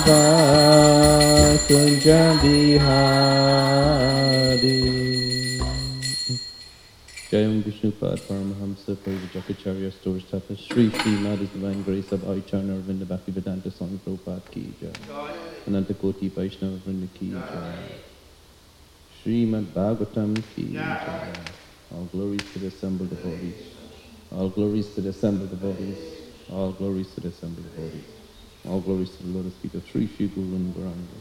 Kunja Bihari. Jayam Vishnupad Paramahamsa Parivajakacharya Stores Tapa Sri Srimad is Divine Grace of Aicharna Arvinda Bhaktivedanta Swami Prabhupada Ki Jai. Ananta Koti Vaishnava Vrinda Ki Jai. Srimad Bhagavatam Ki Jai. All glories to the assembled devotees. All glories to the assembled devotees. All glories to the assembled devotees. All glories to the lotus feet of Sri Sri Guru and Gauranga.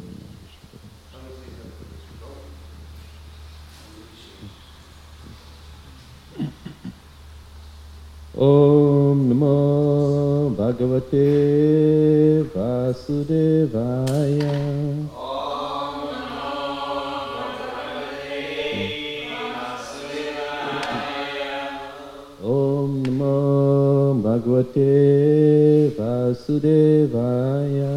Om Namo Bhagavate Vasudevaya. Om Namo Bhagavate Vasudevaya. Om Namo Bhagavate Vasudevaya.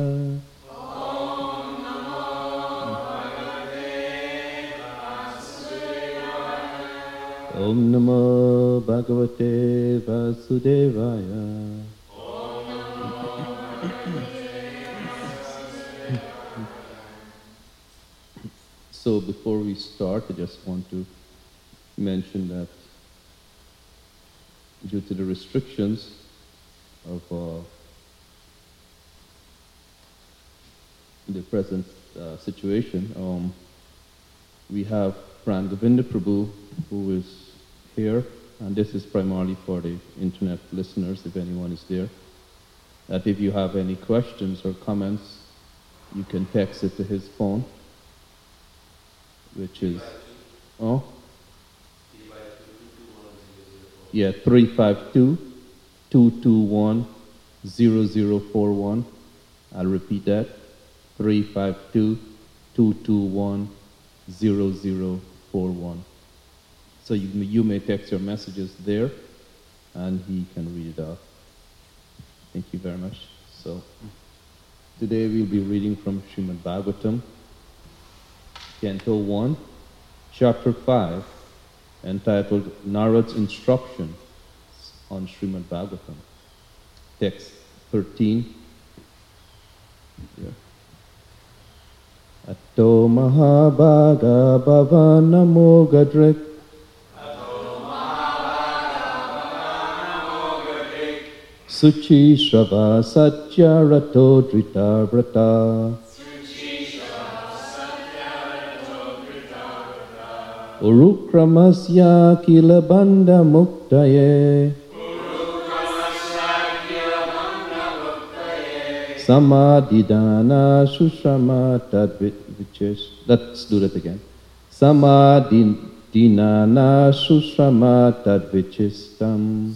Om Namo Bhagavate Vasudevaya. So before we start, I just want to mention that due to the restrictions of the present situation, we have Pran Govinda Prabhu, who is here, and this is primarily for the internet listeners, if anyone is there, that if you have any questions or comments, you can text it to his phone, which is, 352-221-0041. I'll repeat that, 352-221-0041. So you may text your messages there, and he can read it out. Thank you very much. So today we'll be reading from Srimad Bhagavatam, Canto 1, Chapter 5, entitled Narad's Instruction on Srimad Bhagavatam. Text 13. Yeah. Atto Mahabhaga Bhavanamo Gadrik. Suchi Shrava Satya Rato Drita Vrata. Urukramasya Kila Bandha Muktaye. Samadhidana Sushrama Tadvichis. Let's do that again. Samadhidana Sushrama Tadvichistam.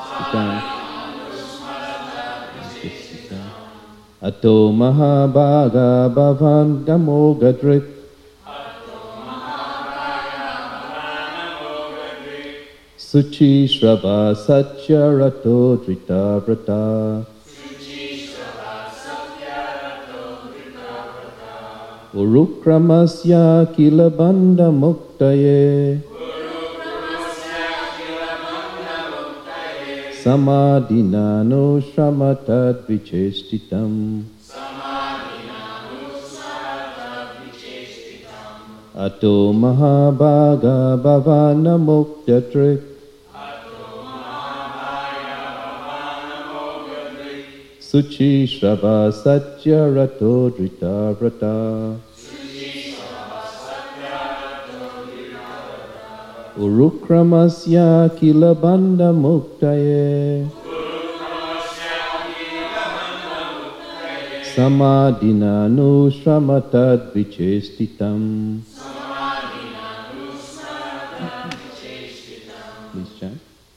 Ato Mahabhaga Bhavan Damo Gadrik. Suchi Shrava Satya Rato Drita Vrata. Urukramasya Kila Bandha Muktaye. Samadhina no Shramatad Vichestitam. Ato Mahabhaga Bhavana Muktadrik. Suchi Shrava Satya Rato Drita Vrata. Urukramasya Kila Bandha Muktaye. Samadhina no Shramatad Vichestitam. Please chant.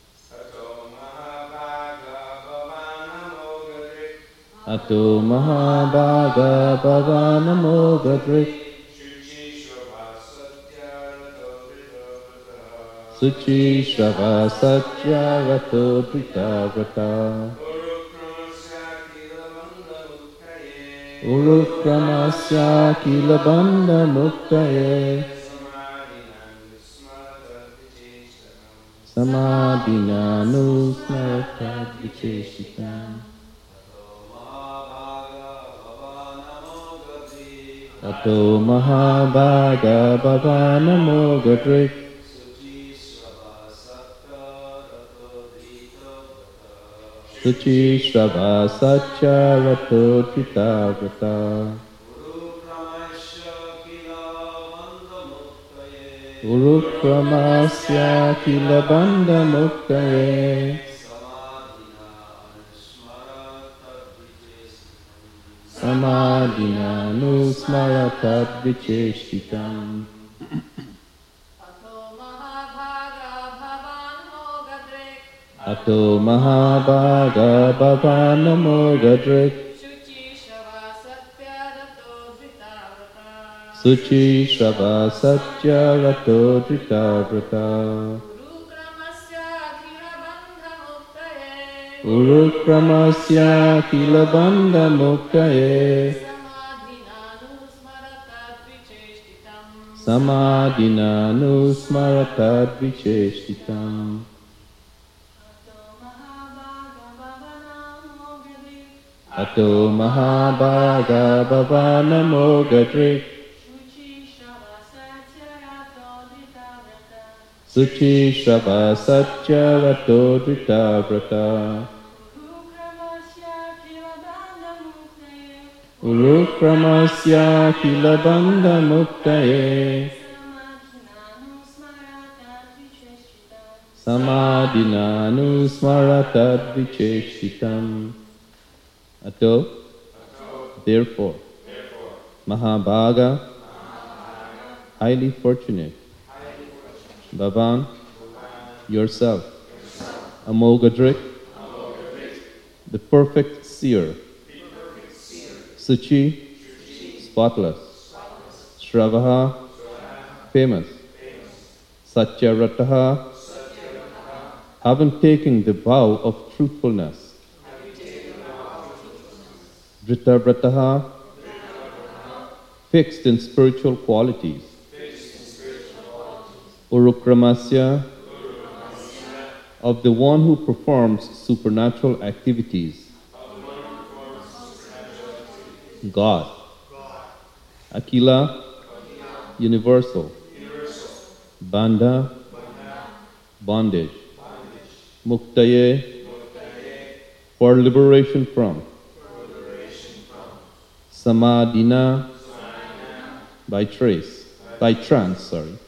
Ato Mahabhaga Bhavanamo Gadrik. Suchi Shrava Satya Rato Drita Vrata. Urukramasya Kila Bandha Muktaye. Samadhina no Shramatad Vichestitam. Tato Mahabhaga Bhava Namo Gadrik Suchi Shrava Satya Rato Dhita Vrata Urukramasya Kila Bandha Muktaye Samadhina Nusmaratad Vicheshtitam Ato Mahabhaga Bhava Namo Gadrik Suchi Shrava Satya Rato Dhita Vrata Urukramasya Kila Bandha Muktaye Samadhina Nusmaratad Vicheshtitam Ato Mahabhaga Bhava Namo Gadrik Suchi Shrava Satya Rato Dhita Vrata Urukramasya Kila Bandha Muktaye Samadhina Nusmaratad Vicheshtitam Ato, therefore, Mahabhaga, highly fortunate, Bhavan, yourself, Amoghadrik, the perfect seer, Suchi, spotless, Shravaha, famous, Satyarataha, having taken the vow of truthfulness, Dhritarvrataha, fixed in spiritual qualities, Urukramasya, of the one who performs supernatural activities, God, Akila, universal, Bandha, bondage, Muktaye, for liberation from, Samadhina, by trance,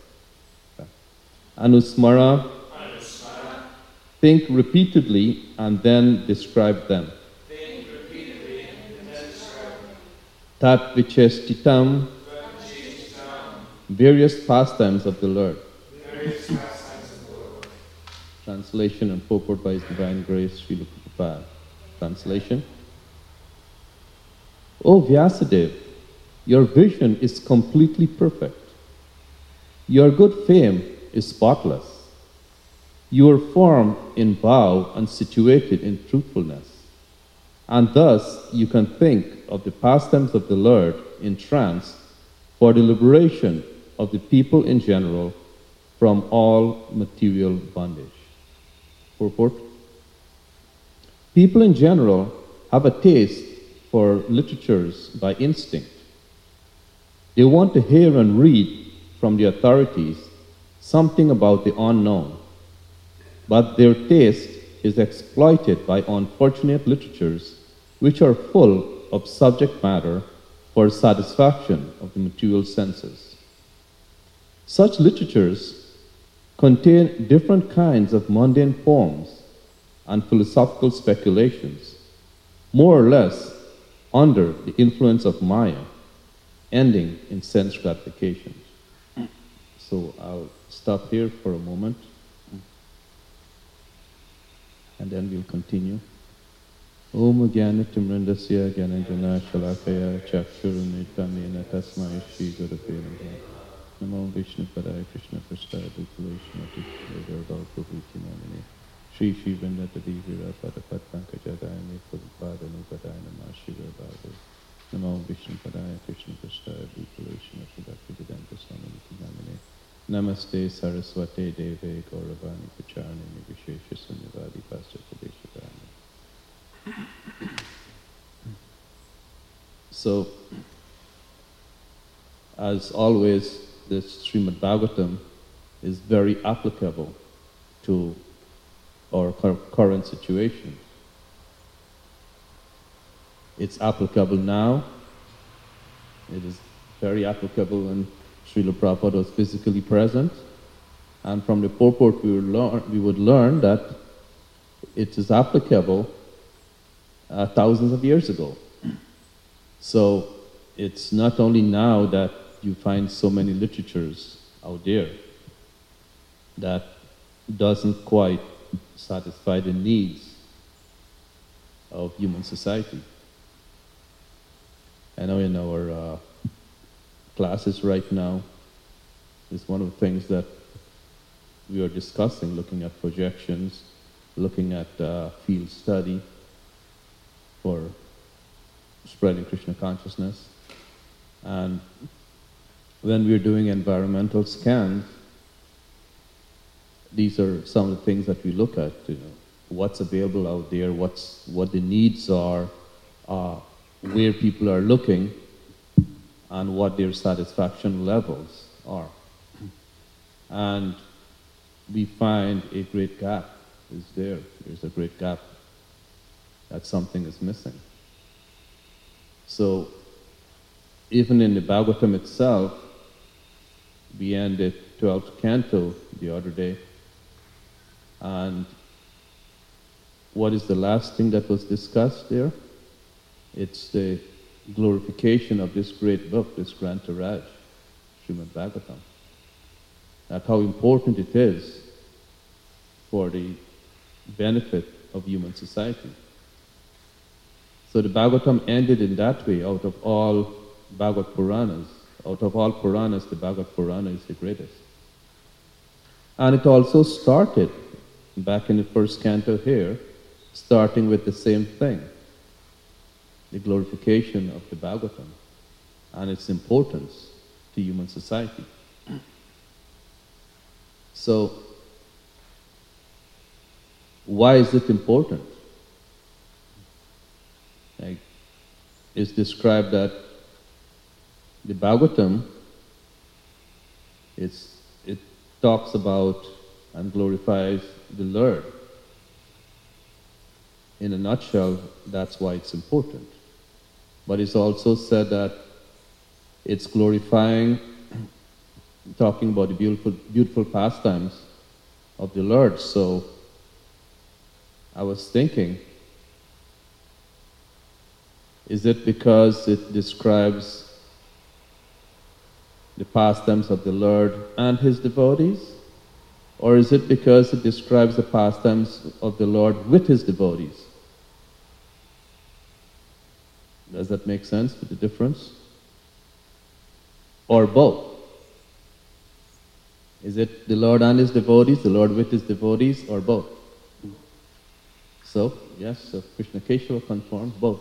Anusmara, think repeatedly and then describe them. Tat Vicheshtitam, various pastimes of the Lord. Translation and purport by His Divine Grace, Srila Prabhupada. Translation. O Vyasadeva, your vision is completely perfect. Your good fame is spotless. You are formed in vow and situated in truthfulness. And thus you can think of the pastimes of the Lord in trance for the liberation of the people in general from all material bondage. Purport. People in general have a taste for literatures by instinct. They want to hear and read from the authorities something about the unknown, but their taste is exploited by unfortunate literatures which are full of subject matter for satisfaction of the material senses. Such literatures contain different kinds of mundane poems and philosophical speculations, more or less under the influence of Maya, ending in sense gratification. So I'll stop here for a moment, and then we'll continue. Om Jnanatimrandasya Jnananjana Shalakaya Chakshurunittamena Tasmai Shri Gurave Namaha. Namo Vishnu Padaya Krishna Prasthaya Bhukuleshmati Vedarbal Prabhuti Namine Shri Shri Vrindatadi Vira Padapat Pankajadayani Prabhupada Nupadaya Namah Shri Varbhadu. Namo Vishnu Padaya Krishna Prasthaya Bhukuleshmati Bhaktivedanta Swami Namine Namaste Saraswate Deve Gauravani Pacharni Vishesha Sunyavadi Paschatadeshadayani. So, as always, this Srimad Bhagavatam is very applicable to our current situation. It's applicable now. It is very applicable when Srila Prabhupada was physically present. And from the purport we would learn that it is applicable thousands of years ago. So it's not only now that you find so many literatures out there that doesn't quite satisfy the needs of human society. I know in our classes right now, it's one of the things that we are discussing, looking at projections, looking at field study for spreading Krishna consciousness. And when we're doing environmental scans, these are some of the things that we look at, what's available out there, what the needs are, where people are looking, and what their satisfaction levels are. And we find a great gap is there. There's a great gap that something is missing. So even in the Bhagavatam itself, we ended 12th canto the other day, and what is the last thing that was discussed there? It's the glorification of this great book, this Grantaraj, Srimad Bhagavatam. That's how important it is for the benefit of human society. So the Bhagavatam ended in that way. Out of all Bhagavad Puranas, out of all Puranas, the Bhagavad Purana is the greatest. And it also started back in the first canto here, starting with the same thing, the glorification of the Bhagavatam and its importance to human society. So, why is it important? It's described that the Bhagavatam, it talks about and glorifies the Lord. In a nutshell, that's why it's important. But it's also said that it's glorifying, talking about the beautiful pastimes of the Lord. So I was thinking, is it because it describes the pastimes of the Lord and His devotees? Or is it because it describes the pastimes of the Lord with His devotees? Does that make sense with the difference? Or both? Is it the Lord and His devotees, the Lord with His devotees, or both? So, yes, so Krishna Keshava confirmed both.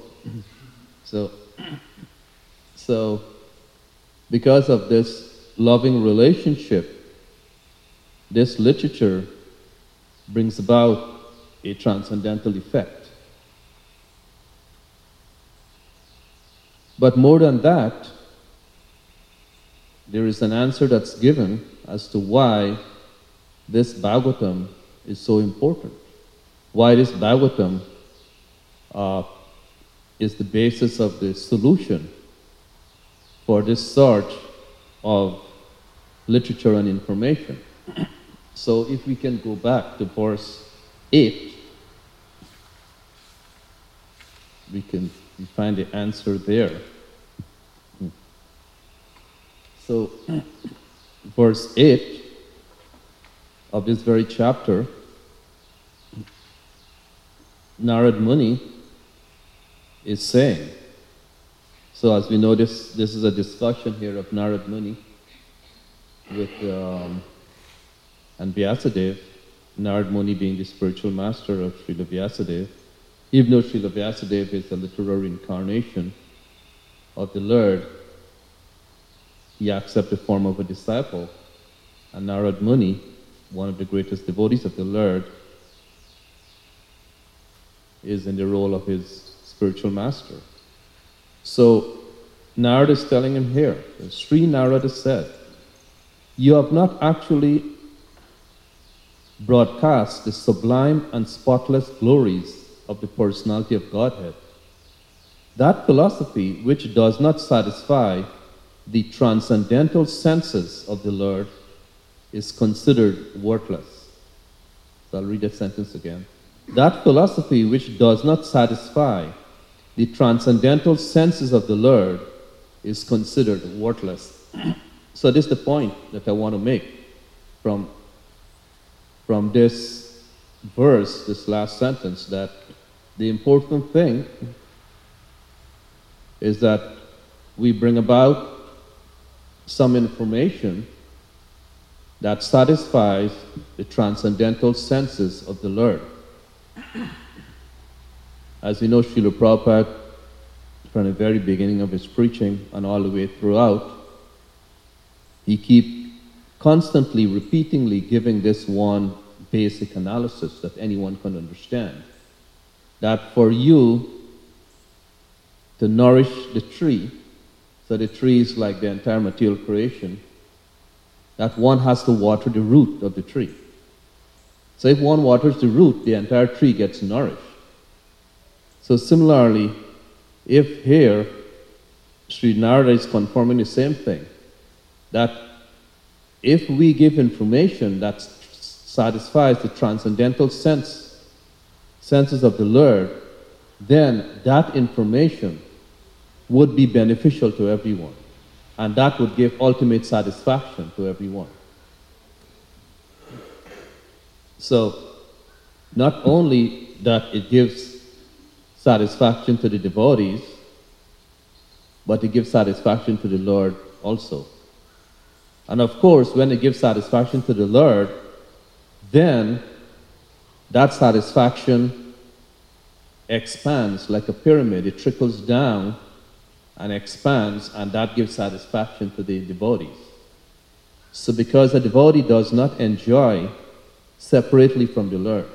So, because of this loving relationship, this literature brings about a transcendental effect. But more than that, there is an answer that's given as to why this Bhagavatam is so important. Why this Bhagavatam is the basis of the solution for this sort of literature and information. So if we can go back to verse 8, we find the answer there. So verse 8 of this very chapter, Narad Muni is saying, so as we know, this is a discussion here of Narad Muni with and Vyasadeva, Narad Muni being the spiritual master of Srila Vyasadeva. Even though Srila Vyasadeva is a literary incarnation of the Lord, he accepts the form of a disciple. And Narad Muni, one of the greatest devotees of the Lord, is in the role of his spiritual master. So, Narad is telling him here, Sri Narada said, you have not actually broadcast the sublime and spotless glories of the personality of Godhead. That philosophy which does not satisfy the transcendental senses of the Lord is considered worthless. So I'll read that sentence again. That philosophy which does not satisfy the transcendental senses of the Lord is considered worthless. So this is the point that I want to make from this verse, this last sentence, that the important thing is that we bring about some information that satisfies the transcendental senses of the Lord. As you know, Srila Prabhupada, from the very beginning of his preaching and all the way throughout, he keeps constantly, repeatedly giving this one basic analysis that anyone can understand. That for you to nourish the tree, so the tree is like the entire material creation, that one has to water the root of the tree. So if one waters the root, the entire tree gets nourished. So similarly, if here, Sri Narada is confirming the same thing, that if we give information that satisfies the transcendental senses of the Lord, then that information would be beneficial to everyone. And that would give ultimate satisfaction to everyone. So, not only that it gives satisfaction to the devotees, but it gives satisfaction to the Lord also. And of course, when it gives satisfaction to the Lord, then that satisfaction expands like a pyramid. It trickles down and expands, and that gives satisfaction to the devotees. So because a devotee does not enjoy separately from the Lord,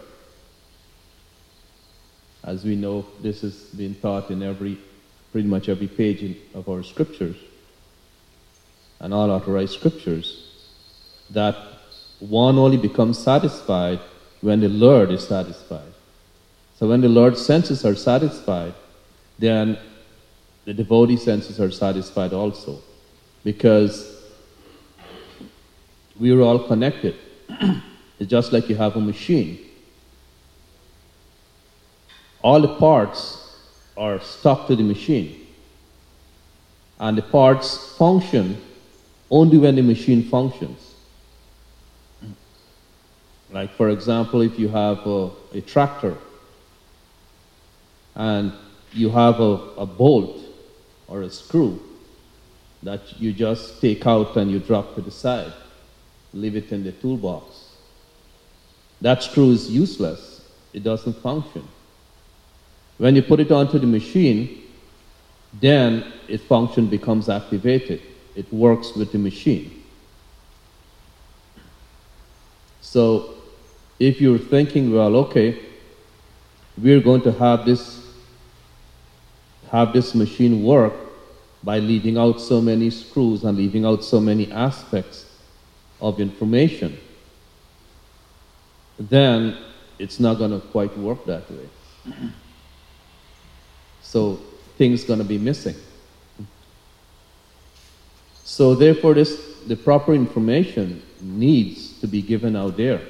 as we know, this is being taught in pretty much every page of our scriptures, and all authorized scriptures, that one only becomes satisfied when the Lord is satisfied. So when the Lord's senses are satisfied, then the devotee senses are satisfied also, because we are all connected. It's just like you have a machine. All the parts are stuck to the machine, and the parts function only when the machine functions. Like, for example, if you have a tractor and you have a bolt or a screw that you just take out and you drop to the side, leave it in the toolbox. That screw is useless. It doesn't function. When you put it onto the machine, then its function becomes activated. It works with the machine. So if you're thinking, well, okay, we're going to have this machine work by leaving out so many screws and leaving out so many aspects of information, then it's not going to quite work that way. So things going to be missing. So therefore, the proper information needs to be given out there.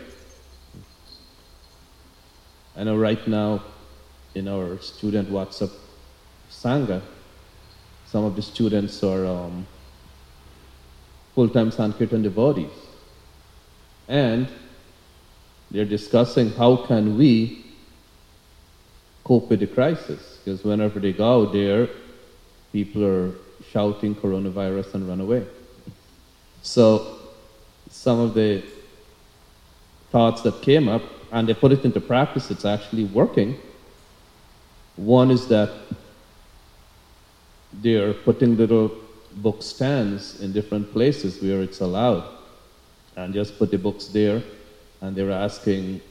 I know right now in our student WhatsApp Sangha, some of the students are full-time Sankirtan devotees. And they're discussing how can we cope with the crisis. Because whenever they go out there, people are shouting coronavirus and run away. So some of the thoughts that came up, and they put it into practice, it's actually working. One is that they're putting little book stands in different places where it's allowed, and just put the books there, and they're asking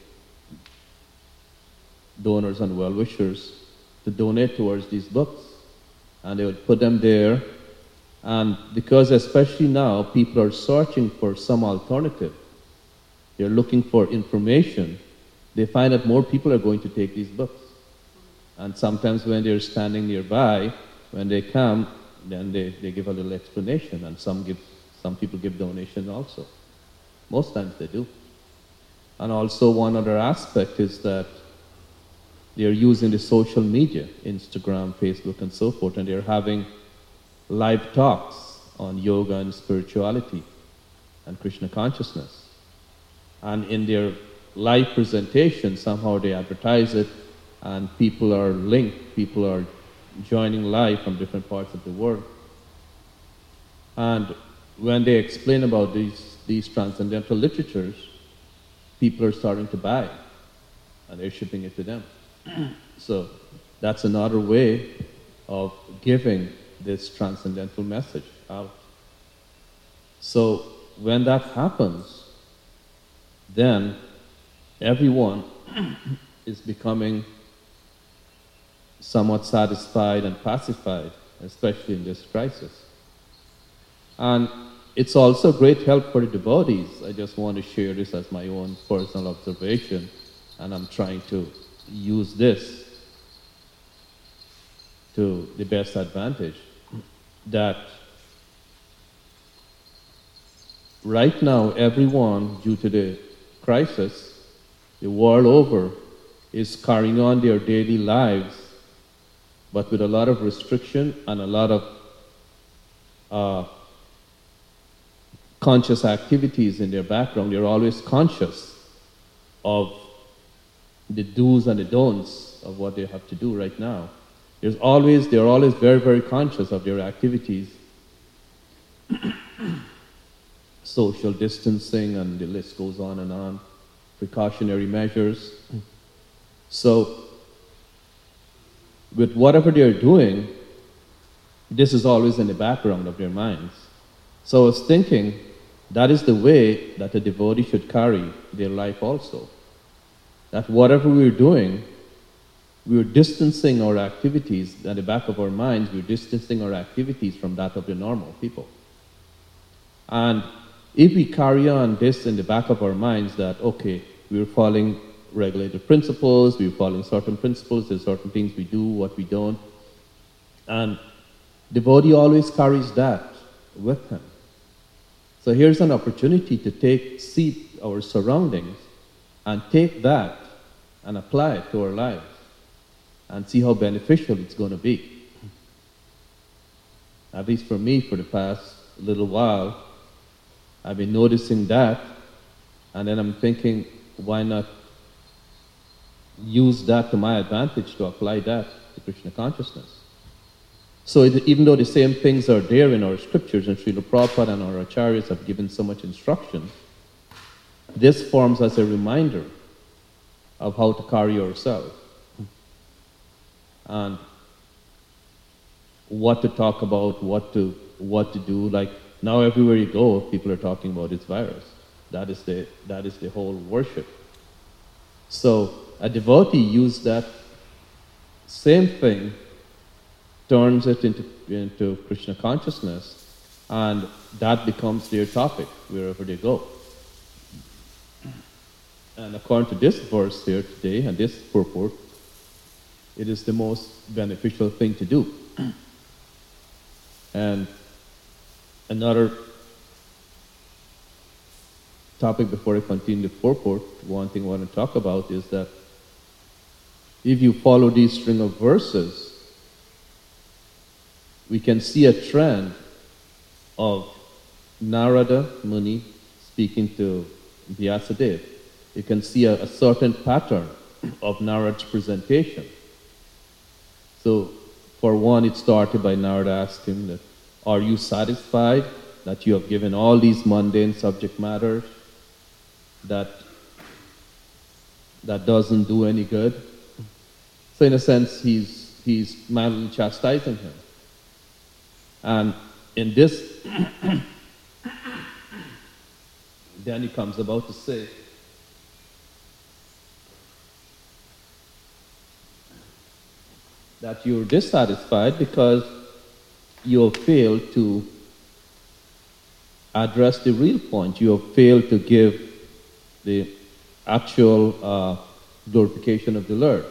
donors and well-wishers to donate towards these books. And they would put them there, And because especially now people are searching for some alternative, they're looking for information, they find that more people are going to take these books. And sometimes when they're standing nearby, when they come, then they give a little explanation, and some people give donation also. Most times they do. And also one other aspect is that they're using the social media, Instagram, Facebook, and so forth, and they're having live talks on yoga and spirituality and Krishna consciousness. And in their live presentation, somehow they advertise it, and people are linked, people are joining live from different parts of the world. And when they explain about these transcendental literatures, people are starting to buy, and they're shipping it to them. So that's another way of giving this transcendental message out. So when that happens, then everyone is becoming somewhat satisfied and pacified, especially in this crisis. And it's also great help for the devotees. I just want to share this as my own personal observation, and I'm trying to use this to the best advantage. That right now everyone, due to the crisis, the world over, is carrying on their daily lives, but with a lot of restriction and a lot of conscious activities in their background. They're always conscious of the do's and the don'ts of what they have to do right now. They're always very, very conscious of their activities. Social distancing, and the list goes on and on. Precautionary measures. So, with whatever they're doing, this is always in the background of their minds. So I was thinking, that is the way that a devotee should carry their life also. That whatever we're doing, we're distancing our activities at the back of our minds, we're distancing our activities from that of the normal people. And if we carry on this in the back of our minds that, okay, we're following regulated principles, we're following certain principles, there's certain things we do, what we don't, and devotee always carries that with him. So here's an opportunity to see our surroundings and take that and apply it to our lives and see how beneficial it's going to be. At least for me, for the past little while, I've been noticing that, and then I'm thinking, why not use that to my advantage to apply that to Krishna consciousness? So even though the same things are there in our scriptures, and Srila Prabhupada and our acharyas have given so much instruction, this forms as a reminder of how to carry ourselves and what to talk about, what to do. Like now, everywhere you go, people are talking about this virus. That is the whole worship. So a devotee uses that same thing, turns it into Krishna consciousness, and that becomes their topic wherever they go. And according to this verse here today and this purport, it is the most beneficial thing to do. And another topic before I continue the purport, one thing I want to talk about is that if you follow these string of verses, we can see a trend of Narada Muni speaking to Vyasadeva. You can see a certain pattern of Narada's presentation. So, for one, it started by Narada asking that, are you satisfied that you have given all these mundane subject matters that doesn't do any good? So in a sense, he's mildly chastising him. And in this, then he comes about to say, that you're dissatisfied because you have failed to address the real point. You have failed to give the actual glorification of the Lord.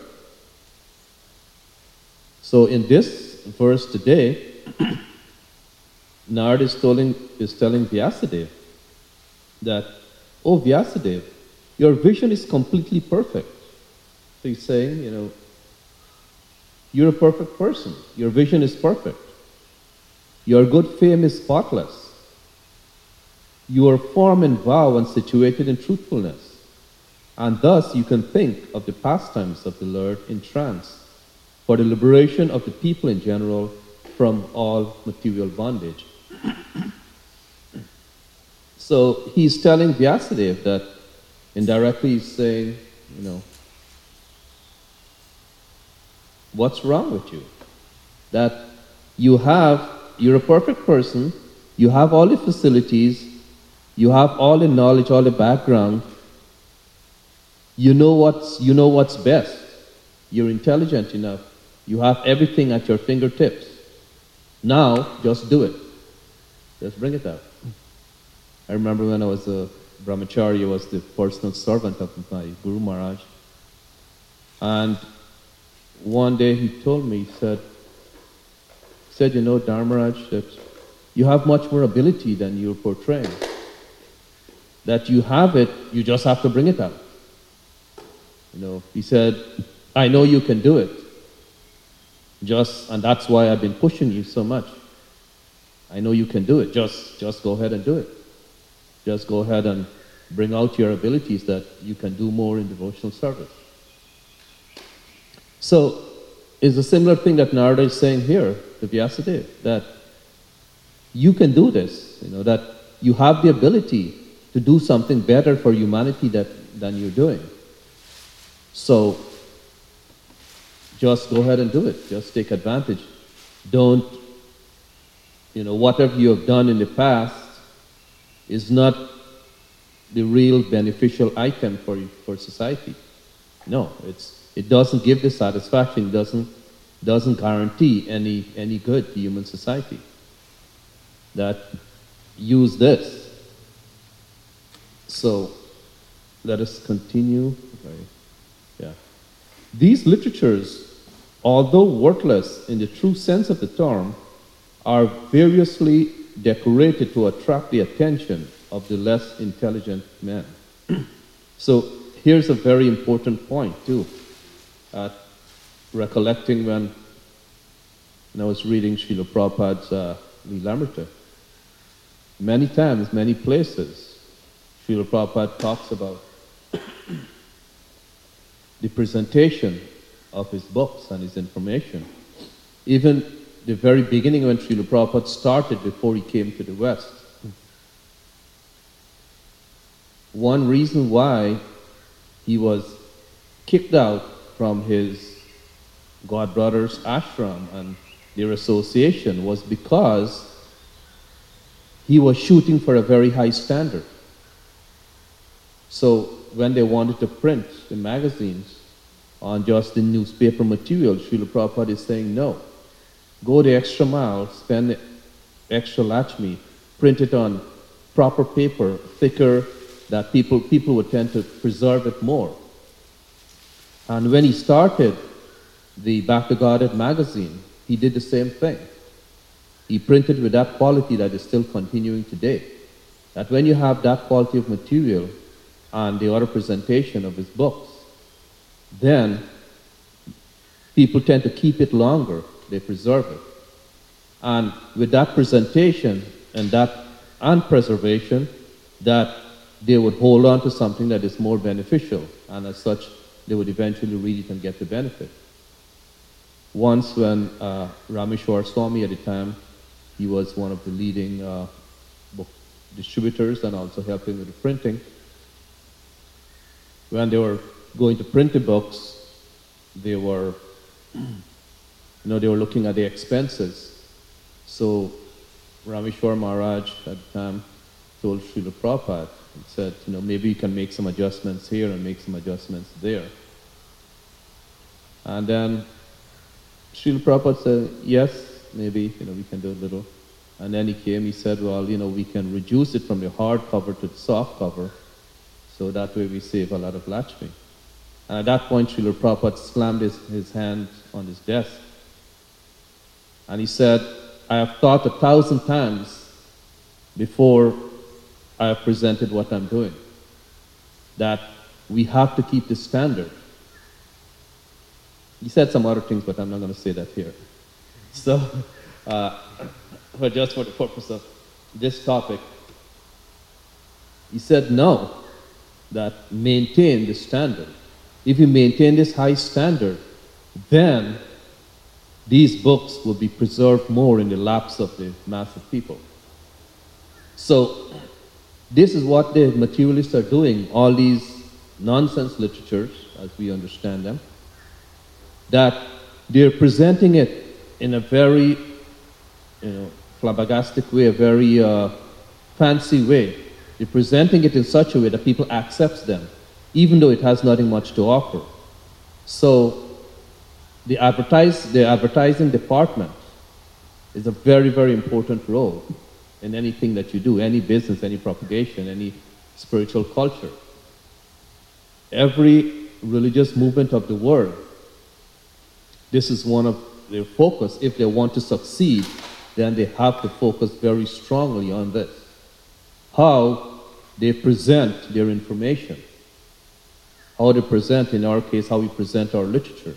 So in this verse today, Nard is telling Vyasadeva that, oh Vyasadeva, your vision is completely perfect. So he's saying, you're a perfect person. Your vision is perfect. Your good fame is spotless. You are formed in vow and situated in truthfulness. And thus you can think of the pastimes of the Lord in trance for the liberation of the people in general from all material bondage. So he's telling Vyasadeva that indirectly he's saying, what's wrong with you? That you're a perfect person, you have all the facilities, you have all the knowledge, all the background, you know what's best, you're intelligent enough, you have everything at your fingertips. Now, just do it. Just bring it out. I remember when I was a brahmachari, I was the personal servant of my Guru Maharaj. And one day he told me, he said, Dharmaraj, that you have much more ability than you're portraying. That you have it, you just have to bring it out. He said, I know you can do it. And that's why I've been pushing you so much. I know you can do it. Just go ahead and do it. Just go ahead and bring out your abilities that you can do more in devotional service. So, it's a similar thing that Narada is saying here to Vyasadeva, that you can do this, that you have the ability to do something better for humanity than you're doing. So, just go ahead and do it. Just take advantage. Don't, whatever you have done in the past is not the real beneficial item for society. No, it doesn't give the satisfaction. It doesn't guarantee any good to human society. That use this. So let us continue. Yeah. These literatures, although worthless in the true sense of the term, are variously decorated to attract the attention of the less intelligent men. So here's a very important point too. Recollecting when I was reading Srila Prabhupada's Lilamrita, many times, many places, Srila Prabhupada talks about the presentation of his books and his information. Even the very beginning when Srila Prabhupada started before he came to the West. One reason why he was kicked out from his godbrother's ashram and their association was because he was shooting for a very high standard. So when they wanted to print the magazines on just the newspaper material, Srila Prabhupada is saying, no, go the extra mile, spend the extra Lakshmi, print it on proper paper, thicker, that people would tend to preserve it more. And when he started the Back to Godhead magazine, he did the same thing. He printed with that quality that is still continuing today. That when you have that quality of material and the other presentation of his books, then people tend to keep it longer, they preserve it. And with that presentation and preservation, that they would hold on to something that is more beneficial, and as such, they would eventually read it and get the benefit. Once when Rameshwar Swami at the time, he was one of the leading book distributors and also helping with the printing. When they were going to print the books, they were, they were looking at the expenses. So Rameshwar Maharaj at the time told Srila Prabhupada, he said, maybe you can make some adjustments here and make some adjustments there. And then Srila Prabhupada said, yes, maybe, we can do a little. And then he came, he said, well, we can reduce it from the hard cover to the soft cover, so that way we save a lot of Lakshmi. And at that point, Srila Prabhupada slammed his hand on his desk. And he said, I have thought 1,000 times before I have presented what I'm doing, that we have to keep the standard. He said some other things, but I'm not going to say that here. So, but just for the purpose of this topic, he said no, that maintain the standard. If you maintain this high standard, then these books will be preserved more in the laps of the mass of people. So, this is what the materialists are doing, all these nonsense literatures, as we understand them, that they're presenting it in a very, flabbergastic way, a very fancy way. They're presenting it in such a way that people accept them, even though it has nothing much to offer. So the advertising department is a very, very important role in anything that you do, any business, any propagation, any spiritual culture. Every religious movement of the world, this is one of their focus. If they want to succeed, then they have to focus very strongly on this. How they present their information. How they present, in our case, how we present our literature.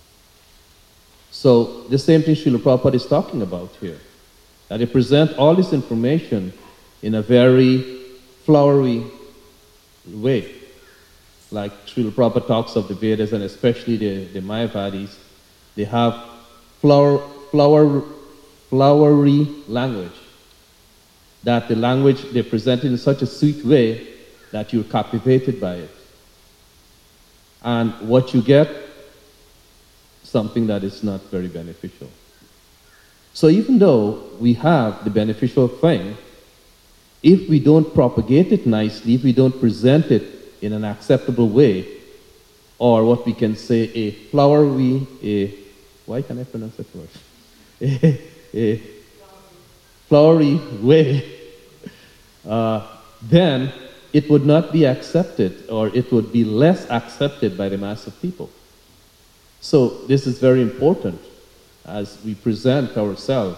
So, the same thing Srila Prabhupada is talking about here. That they present all this information in a very flowery way. Like Srila Prabhupada talks of the Vedas, and especially the Mayavadis, they have flowery language. That the language they present in such a sweet way that you're captivated by it. And what you get, something that is not very beneficial. So even though we have the beneficial thing, if we don't propagate it nicely, if we don't present it in an acceptable way, or what we can say a flowery, why can I pronounce that word? a flowery way, then it would not be accepted, or it would be less accepted by the mass of people. So this is very important as we present ourselves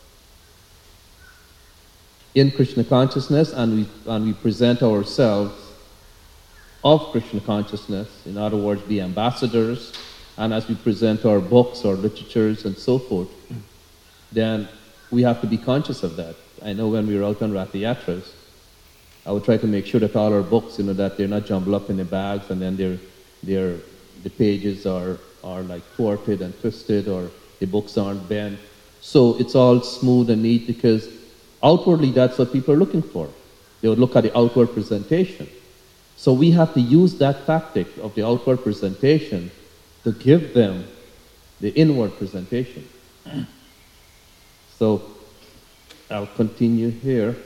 in Krishna consciousness, and we present ourselves of Krishna consciousness, in other words, be ambassadors, and as we present our books, our literatures, and so forth, then we have to be conscious of that. I know when we were out on Ratha Yatras, I would try to make sure that all our books, that they're not jumbled up in the bags, and then the pages are like thwarted and twisted, or the books aren't bent. So it's all smooth and neat, because outwardly that's what people are looking for. They would look at the outward presentation. So we have to use that tactic of the outward presentation to give them the inward presentation. So I'll continue here.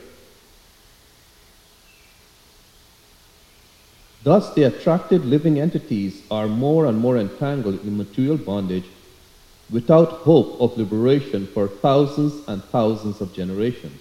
Thus, the attracted living entities are more and more entangled in material bondage without hope of liberation for thousands and thousands of generations.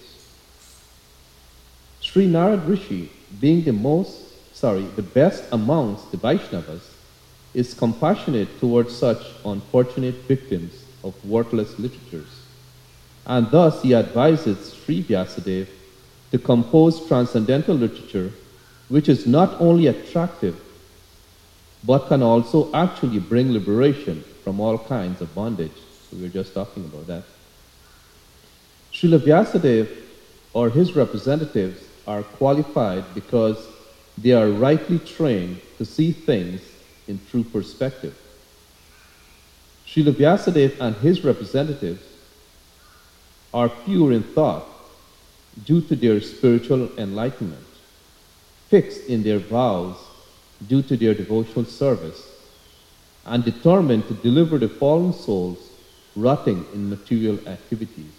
Sri Narad Rishi, being the best amongst the Vaishnavas, is compassionate towards such unfortunate victims of worthless literatures. And thus he advises Sri Vyasadeva to compose transcendental literature which is not only attractive, but can also actually bring liberation from all kinds of bondage. So we were just talking about that. Srila Vyasadeva or his representatives are qualified because they are rightly trained to see things in true perspective. Srila Vyasadeva and his representatives are pure in thought due to their spiritual enlightenment, fixed in their vows due to their devotional service, and determined to deliver the fallen souls rotting in material activities.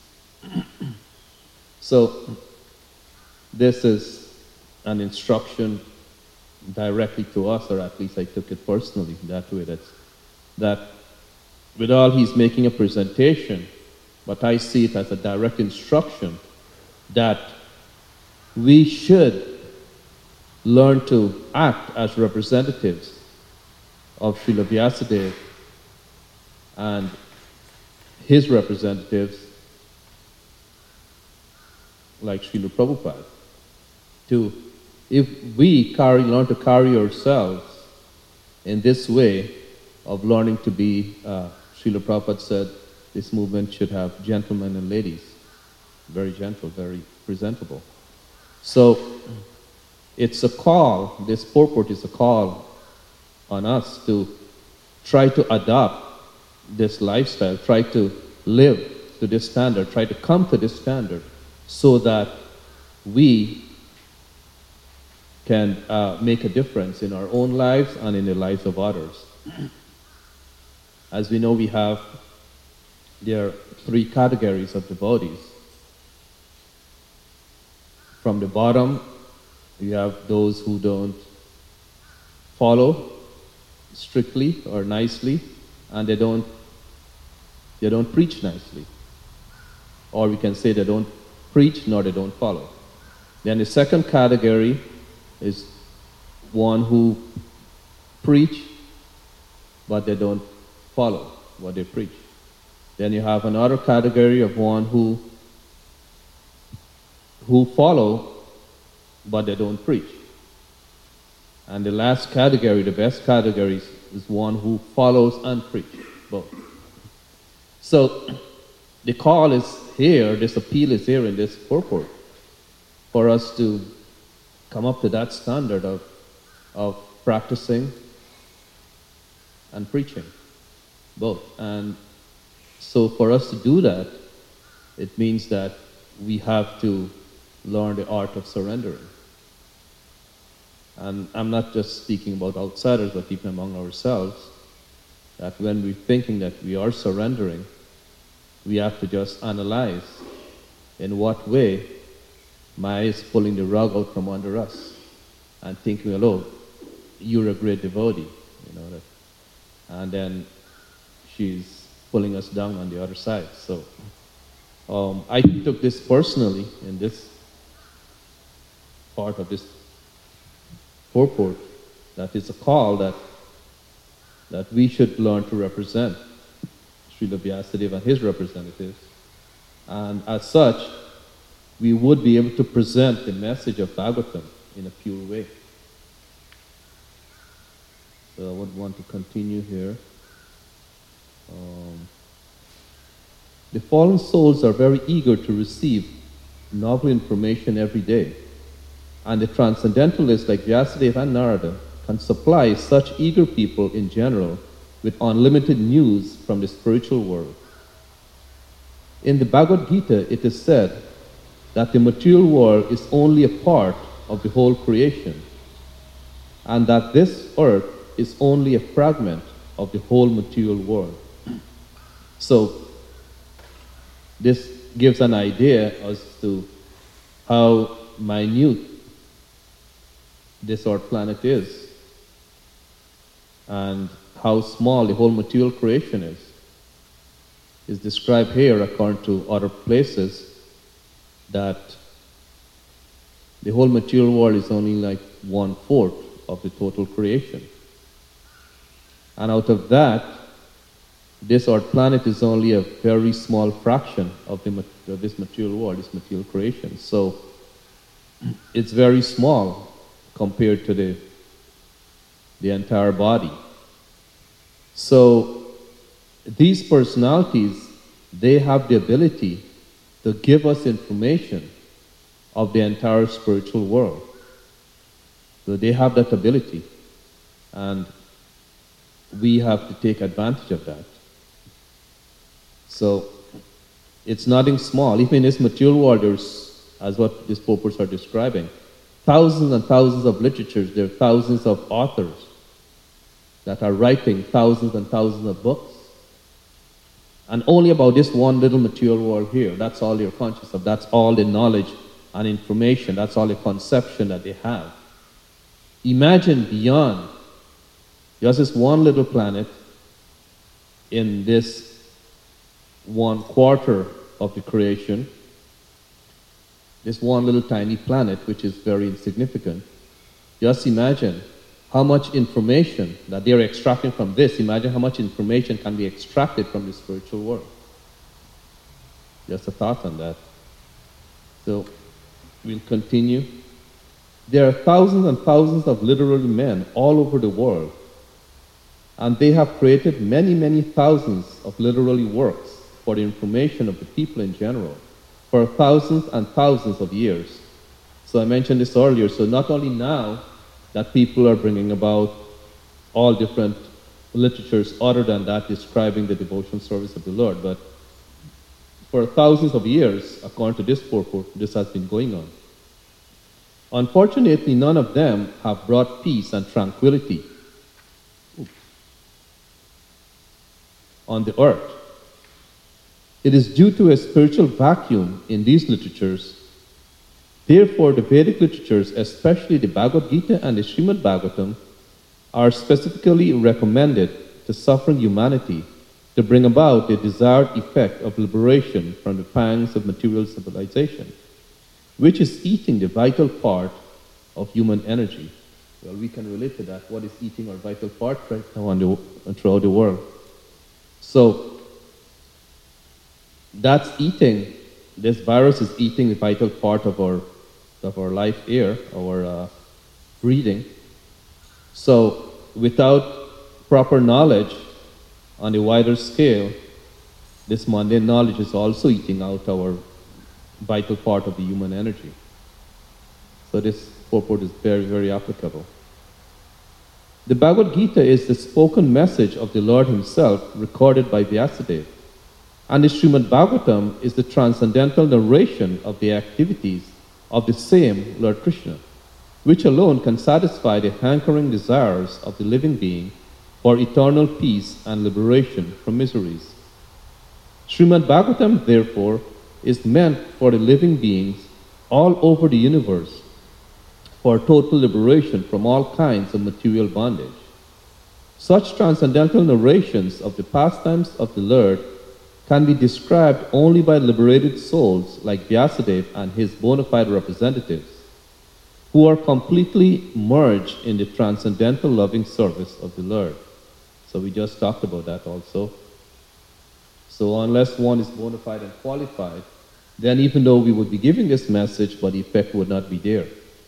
So, this is an instruction directly to us, or at least I took it personally that way, that with all he's making a presentation, but I see it as a direct instruction that we should learn to act as representatives of Srila Vyasadeva and his representatives like Srila Prabhupada. If we learn to carry ourselves in this way of learning to be, Srila Prabhupada said, this movement should have gentlemen and ladies, very gentle, very presentable. So it's a call, this purport is a call on us to try to adopt this lifestyle, try to live to this standard, try to come to this standard so that we can make a difference in our own lives and in the lives of others. As we know, there are three categories of devotees. From the bottom, you have those who don't follow strictly or nicely, and they don't preach nicely. Or we can say they don't preach nor they don't follow. Then the second category is one who preach, but they don't follow what they preach. Then you have another category of one who follow, but they don't preach. And the last category, the best category, is one who follows and preaches, both. So the call is here, this appeal is here in this purport, for us to come up to that standard of practicing and preaching, both. And so for us to do that, it means that we have to learn the art of surrendering. And I'm not just speaking about outsiders, but even among ourselves, that when we're thinking that we are surrendering, we have to just analyze in what way Maya is pulling the rug out from under us and thinking, oh, you're a great devotee, that, and then she's pulling us down on the other side. So I took this personally in this part of this purport, that it's a call that we should learn to represent Srila Vyasadeva and his representatives, and as such, we would be able to present the message of Bhagavatam in a pure way. So I would want to continue here. The fallen souls are very eager to receive novel information every day, and the transcendentalists like Vyasadeva and Narada can supply such eager people in general with unlimited news from the spiritual world. In the Bhagavad Gita, it is said that the material world is only a part of the whole creation, and that this earth is only a fragment of the whole material world. So this gives an idea as to how minute this earth planet is, and how small the whole material creation is described here according to other places, that the whole material world is only like 1/4 of the total creation. And out of that, this earth planet is only a very small fraction of this material world, this material creation. So it's very small compared to the entire body. So these personalities, they have the ability to give us information of the entire spiritual world. So they have that ability, and we have to take advantage of that. So it's nothing small. Even in this material world, there's, as what these purports are describing, thousands and thousands of literatures. There are thousands of authors that are writing thousands and thousands of books. And only about this one little material world here, that's all they're conscious of. That's all the knowledge and information. That's all the conception that they have. Imagine beyond just this one little planet in this 1/4 of the creation, this one little tiny planet, which is very insignificant, just imagine how much information that they're extracting from this. Imagine how much information can be extracted from the spiritual world. Just a thought on that. So we'll continue. There are thousands and thousands of literary men all over the world, and they have created many, many thousands of literary works for the information of the people in general for thousands and thousands of years. So I mentioned this earlier. So not only now that people are bringing about all different literatures other than that describing the devotional service of the Lord, but for thousands of years, according to this purport, this has been going on. Unfortunately, none of them have brought peace and tranquility on the earth. It is due to a spiritual vacuum in these literatures. Therefore, the Vedic literatures, especially the Bhagavad Gita and the Srimad Bhagavatam, are specifically recommended to suffering humanity to bring about the desired effect of liberation from the pangs of material civilization, which is eating the vital part of human energy. Well, we can relate to that. What is eating our vital part right now throughout the world? So, that's eating, this virus is eating the vital part of our life air, our breathing. So, without proper knowledge on a wider scale, this mundane knowledge is also eating out our vital part of the human energy. So this purport is very, very applicable. The Bhagavad Gita is the spoken message of the Lord himself recorded by Vyasadeva. And the Srimad Bhagavatam is the transcendental narration of the activities of the same Lord Krishna, which alone can satisfy the hankering desires of the living being for eternal peace and liberation from miseries. Srimad Bhagavatam, therefore, is meant for the living beings all over the universe for total liberation from all kinds of material bondage. Such transcendental narrations of the pastimes of the Lord can be described only by liberated souls like Vyasadeva and his bona fide representatives, who are completely merged in the transcendental loving service of the Lord. So we just talked about that also. So unless one is bona fide and qualified, then even though we would be giving this message, but the effect would not be there.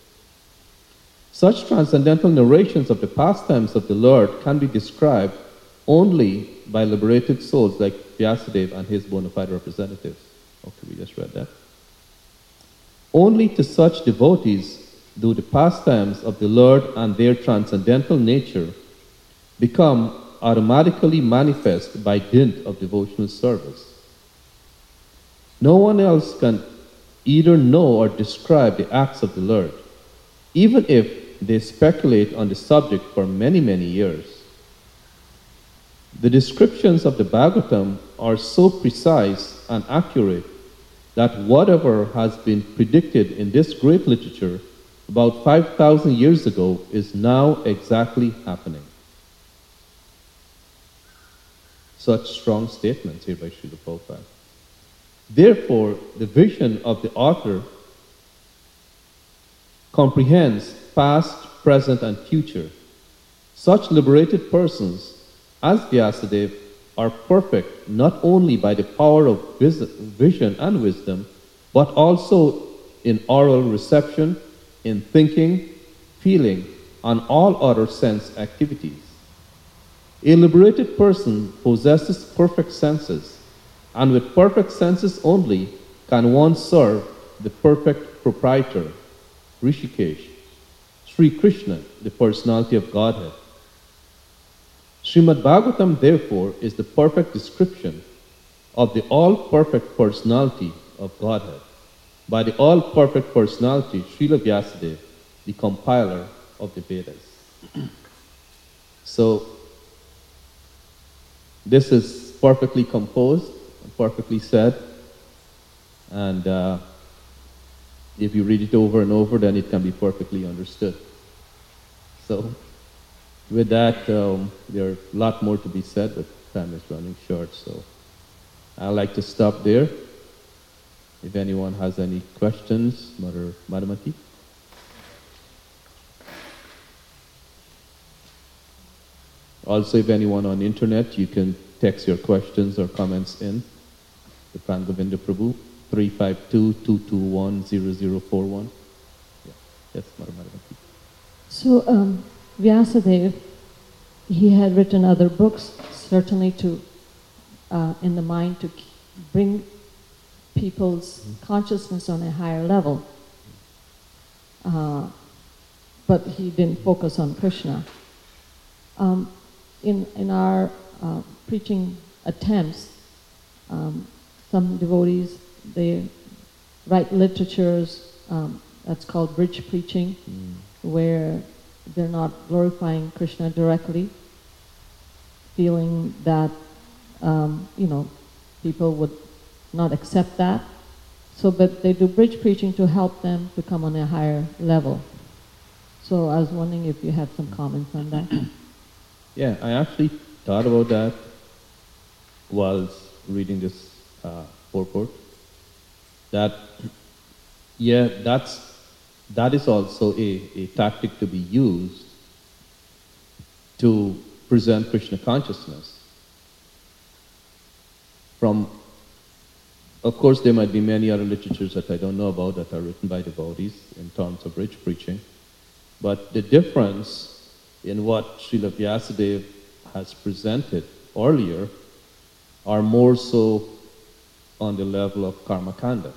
Such transcendental narrations of the pastimes of the Lord can be described only by liberated souls like Vyasadeva and his bona fide representatives. Okay, we just read that. Only to such devotees do the pastimes of the Lord and their transcendental nature become automatically manifest by dint of devotional service. No one else can either know or describe the acts of the Lord, even if they speculate on the subject for many, many years. The descriptions of the Bhagavatam are so precise and accurate that whatever has been predicted in this great literature about 5,000 years ago is now exactly happening. Such strong statements here by Srila Prabhupada. Therefore, the vision of the author comprehends past, present, and future. Such liberated persons as Vyasadeva are perfect not only by the power of vision and wisdom, but also in oral reception, in thinking, feeling, and all other sense activities. A liberated person possesses perfect senses, and with perfect senses only can one serve the perfect proprietor, Rishikesh, Sri Krishna, the personality of Godhead. Srimad Bhagavatam, therefore, is the perfect description of the all-perfect personality of Godhead by the all-perfect personality, Srila Vyasadeva, the compiler of the Vedas. So, this is perfectly composed, perfectly said, and if you read it over and over, then it can be perfectly understood. So, with that, there are a lot more to be said, but time is running short, so I'd like to stop there if anyone has any questions, Mother Madhumati. Also, if anyone on internet, you can text your questions or comments in to Pran Govinda Prabhu, 352-221-0041. Yeah. Yes, Mother Madhumati. So, Vyasadeva, he had written other books, certainly to, in the mind, to bring people's consciousness on a higher level. But he didn't focus on Krishna. In our preaching attempts, some devotees, they write literatures, that's called bridge preaching, where they're not glorifying Krishna directly, feeling that, people would not accept that. So, but they do bridge preaching to help them to come on a higher level. So I was wondering if you had some comments on that. Yeah, I actually thought about that whilst reading this purport. That is also a tactic to be used to present Krishna consciousness. Of course, there might be many other literatures that I don't know about that are written by devotees in terms of bridge preaching, but the difference in what Srila Vyasadeva has presented earlier are more so on the level of karmakanda.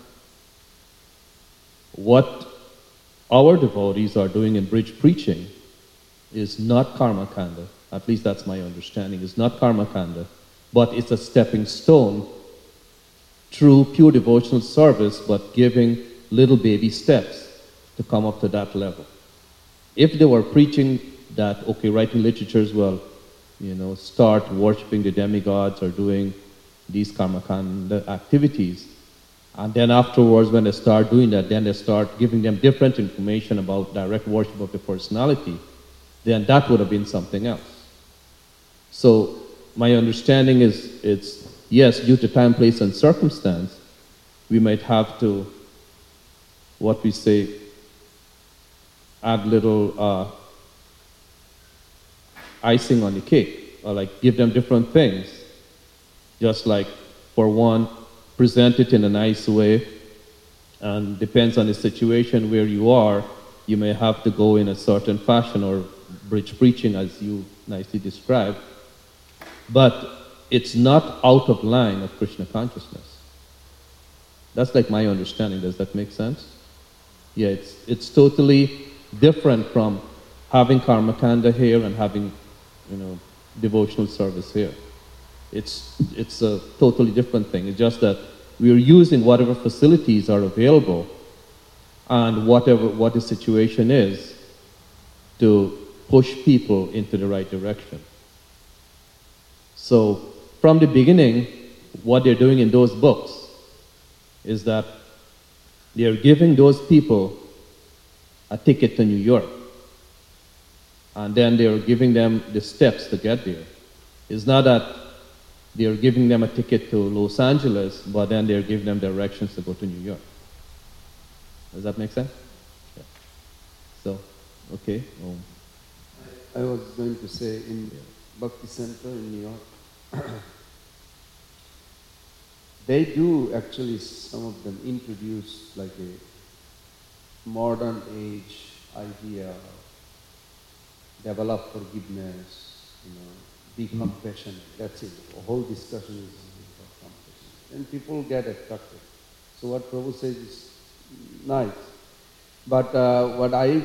What our devotees are doing in bridge preaching is not karmakanda, at least that's my understanding, is not karmakanda, but it's a stepping stone through pure devotional service, but giving little baby steps to come up to that level. If they were preaching that, okay, writing literatures, well, start worshipping the demigods or doing these karmakanda activities, and then afterwards when they start doing that, then they start giving them different information about direct worship of the personality, then that would have been something else. So my understanding is it's, yes, due to time, place, and circumstance, we might have to, what we say, add little icing on the cake, or like give them different things. Just like, for one, present it in a nice way, and depends on the situation where you are, you may have to go in a certain fashion or bridge preaching as you nicely described, but it's not out of line of Krishna consciousness. That's like my understanding. Does that make sense? Yeah, it's totally different from having karmakanda here and having, devotional service here. It's a totally different thing. It's just that we're using whatever facilities are available and what the situation is to push people into the right direction. So from the beginning, what they're doing in those books is that they're giving those people a ticket to New York, and then they're giving them the steps to get there. It's not that they're giving them a ticket to Los Angeles, but then they're giving them directions to go to New York. Does that make sense? Yeah. So, okay. I was going to say, in Bhakti Center in New York, they do actually, some of them introduce like a modern age idea, develop forgiveness, be compassionate. That's it. The whole discussion is about compassion. And people get attracted. So what Prabhu says is nice. But what I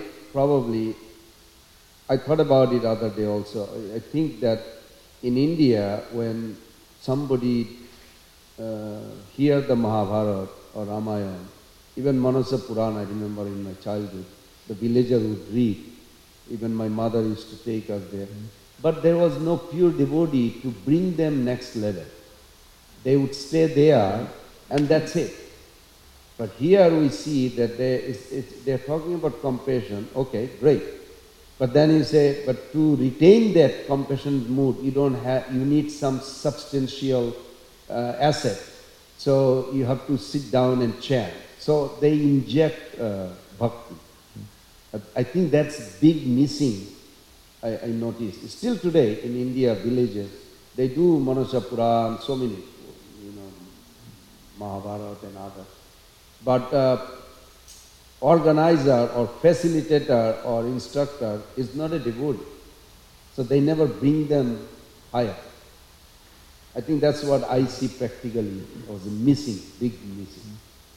thought about it other day also. I think that in India, when somebody hear the Mahabharata or Ramayana, even Manasa Purana, I remember in my childhood, the villager would read. Even my mother used to take us there. But there was no pure devotee to bring them next level. They would stay there and that's it. But here we see that they're talking about compassion. Okay, great. But then you say, but to retain that compassion mood, you need some substantial asset. So you have to sit down and chant. So they inject bhakti. I think that's big missing, I noticed. Still today in India, villages, they do Manasa Puran, so many, Mahabharata and others. But organizer or facilitator or instructor is not a devotee. So they never bring them higher. I think that's what I see practically was a missing, big missing.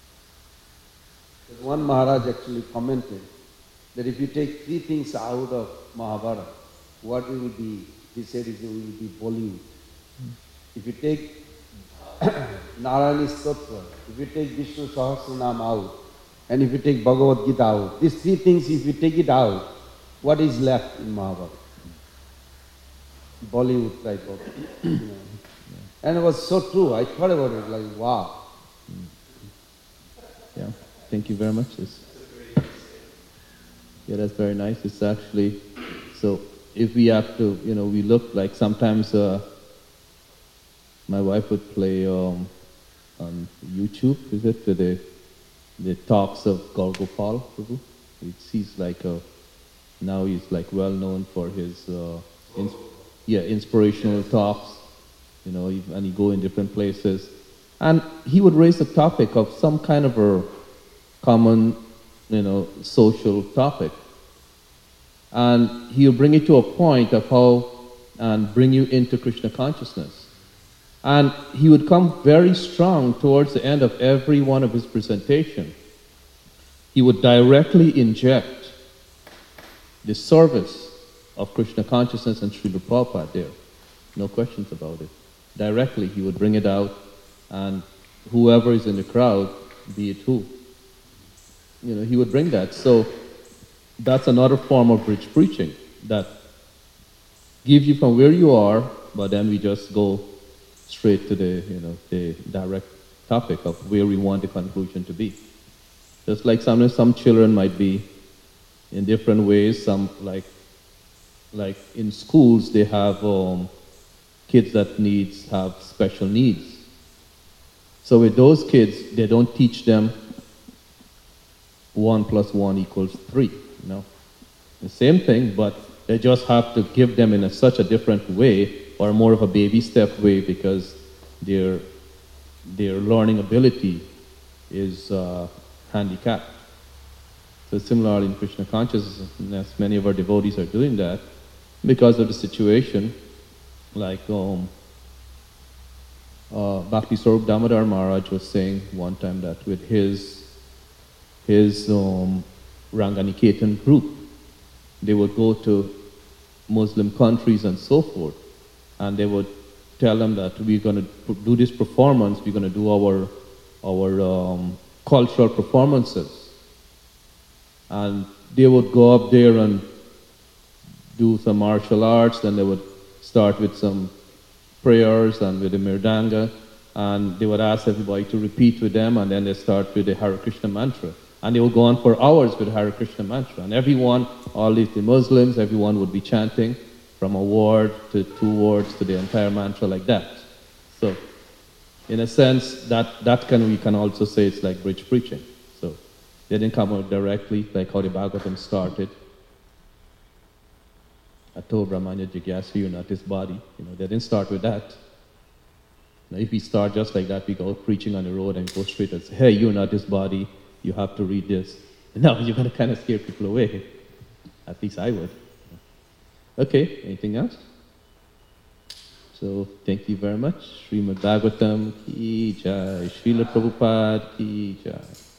One Maharaj actually commented that if you take 3 things out of Mahabharata, what it will be? He said it will be Bollywood. If you take Narayani Stotra, if you take Vishnu Sahasranam out, and if you take Bhagavad Gita out, these 3 things, if you take it out, what is left in Mahabharata? Bollywood type of, And it was so true. I thought about it like, wow. Yeah, thank you very much. Yeah, that's very nice. It's actually, so if we have to, we look like sometimes my wife would play on YouTube, is it, to the talks of Gaur Gopal Prabhu. He's like now he's like well known for his inspirational talks, and he go in different places. And he would raise the topic of some kind of a common, social topic. And he'll bring it to a point of and bring you into Krishna consciousness. And he would come very strong towards the end of every one of his presentation. He would directly inject the service of Krishna consciousness and Srila Prabhupada there. No questions about it. Directly he would bring it out, and whoever is in the crowd, be it who, he would bring that. So that's another form of bridge preaching that gives you from where you are, but then we just go straight to the direct topic of where we want the conclusion to be. Just like sometimes some children might be in different ways. Some like in schools they have kids that have special needs. So with those kids, they don't teach them 1 + 1 = 3. The same thing, but they just have to give them in such a different way, or more of a baby step way, because their learning ability is handicapped. So similarly in Krishna consciousness, many of our devotees are doing that because of the situation. Like Bhakti Swarup Damodar Maharaj was saying one time that with his Ranganiketan group, they would go to Muslim countries and so forth, and they would tell them that we're going to do this performance, we're going to do our cultural performances. And they would go up there and do some martial arts, then they would start with some prayers and with the Mirdanga, and they would ask everybody to repeat with them, and then they start with the Hare Krishna mantra. And they would go on for hours with the Hare Krishna mantra. And everyone, all the Muslims, everyone would be chanting from a word to 2 words to the entire mantra like that. So, in a sense, we can also say it's like bridge preaching. So, they didn't come out directly, like how the Bhagavatam started. Ato Brahmanya Jigyasa, you're not this body. They didn't start with that. Now, if we start just like that, we go out preaching on the road and go straight and say, hey, you're not this body, you have to read this. No, you're going to kind of scare people away. At least I would. Okay, anything else? So, thank you very much. Srimad Bhagavatam ki jai, Srila Prabhupada ki jai.